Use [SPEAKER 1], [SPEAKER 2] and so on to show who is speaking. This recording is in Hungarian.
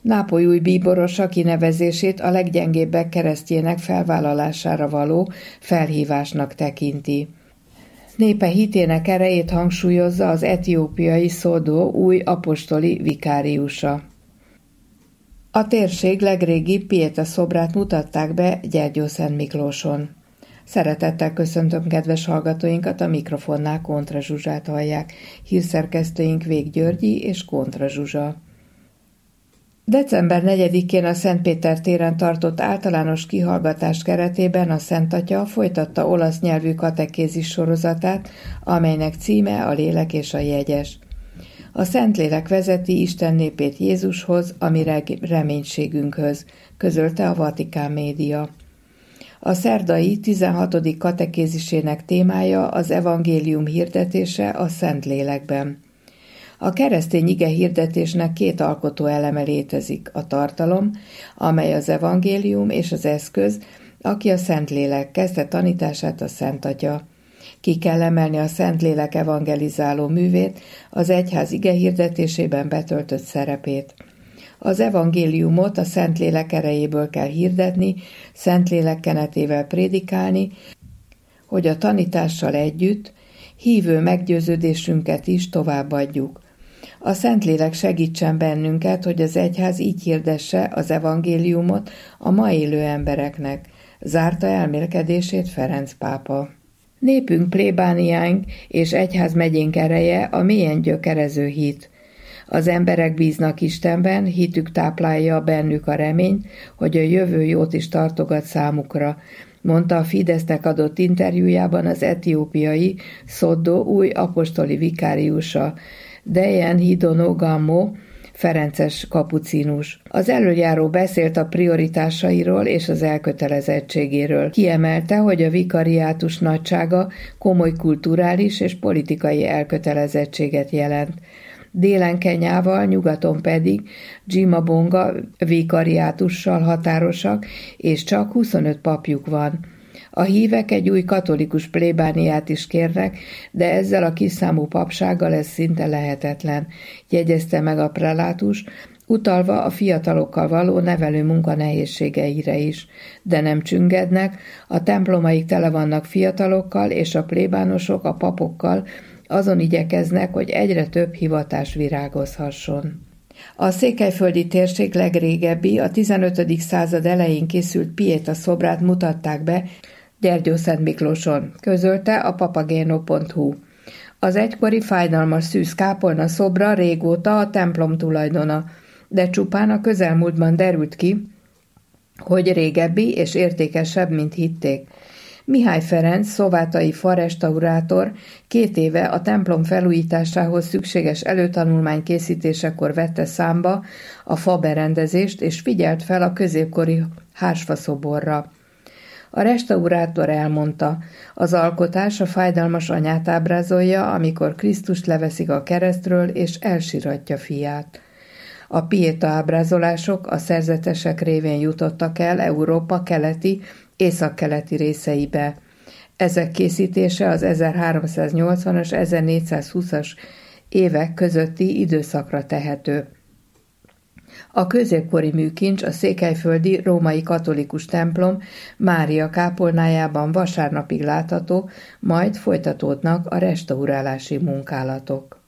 [SPEAKER 1] Nápoly új bíborosa kinevezését a leggyengébbek keresztjének felvállalására való felhívásnak tekinti. Népe hitének erejét hangsúlyozza az etiópiai Szodó új apostoli vikáriusa. A térség legrégibb pieta szobrát mutatták be Gyergyószentmiklóson. Szeretettel köszöntöm kedves hallgatóinkat, a mikrofonnál Kontra Zsuzsát hallják, hírszerkesztőink Vég Györgyi és Kontra Zsuzsa. December 4-én a Szentpéter téren tartott általános kihallgatás keretében a Szent Atya folytatta olasz nyelvű katekézis sorozatát, amelynek címe a Lélek és a Jegyes. A Szentlélek vezeti Isten népét Jézushoz, a mi reménységünkhöz, közölte a Vatikán média. A szerdai 16. katekézisének témája az evangélium hirdetése a Szentlélekben. A keresztény ige hirdetésnek két alkotó eleme létezik, a tartalom, amely az evangélium, és az eszköz, aki a Szentlélek, kezdte tanítását a Szent Atya. Ki kell emelni a Szentlélek evangelizáló művét, az egyház ige hirdetésében betöltött szerepét. Az evangéliumot a Szentlélek erejéből kell hirdetni, Szentlélek kenetével prédikálni, hogy a tanítással együtt hívő meggyőződésünket is továbbadjuk. A Szentlélek segítsen bennünket, hogy az egyház így hirdesse az evangéliumot a ma élő embereknek, zárta elmélkedését Ferenc pápa. Népünk, plébániánk és egyházmegyénk ereje a mélyen gyökerező hit. Az emberek bíznak Istenben, hitük táplálja bennük a reményt, hogy a jövő jót is tartogat számukra, mondta a Fidesznek adott interjújában az etiópiai Szodó új apostoli vikáriusa, Dejen Hidono Gammo, ferences kapucinus. Az elöljáró beszélt a prioritásairól és az elkötelezettségéről. Kiemelte, hogy a vikariátus nagysága komoly kulturális és politikai elkötelezettséget jelent. Délen Kenyával, nyugaton pedig Dzsimabonga vikariátussal határosak, és csak 25 papjuk van. A hívek egy új katolikus plébániát is kérnek, de ezzel a kisszámú papsággal ez szinte lehetetlen, jegyezte meg a prelátus, utalva a fiatalokkal való nevelő munka nehézségeire is. De nem csüngednek, a templomaik tele vannak fiatalokkal, és a plébánosok a papokkal azon igyekeznek, hogy egyre több hivatás virágozhasson. A székelyföldi térség legrégebbi, a 15. század elején készült pieta szobrát mutatták be Gyergyószentmiklóson, közölte a papageno.hu. Az egykori fájdalmas szűz kápolna szobra régóta a templom tulajdona, de csupán a közelmúltban derült ki, hogy régebbi és értékesebb, mint hitték. Mihály Ferenc, szovátai farestaurátor 2 éve a templom felújításához szükséges előtanulmány készítésekor vette számba a faberendezést, és figyelt fel a középkori hársfaszoborra. A restaurátor elmondta, az alkotás a fájdalmas anyát ábrázolja, amikor Krisztust leveszik a keresztről, és elsiratja fiát. A pieta ábrázolások a szerzetesek révén jutottak el Európa keleti, északkeleti részeibe. Ezek készítése az 1380-as, 1420-as évek közötti időszakra tehető. A középkori műkincs a székelyföldi római katolikus templom Mária kápolnájában vasárnapig látható, majd folytatódnak a restaurálási munkálatok.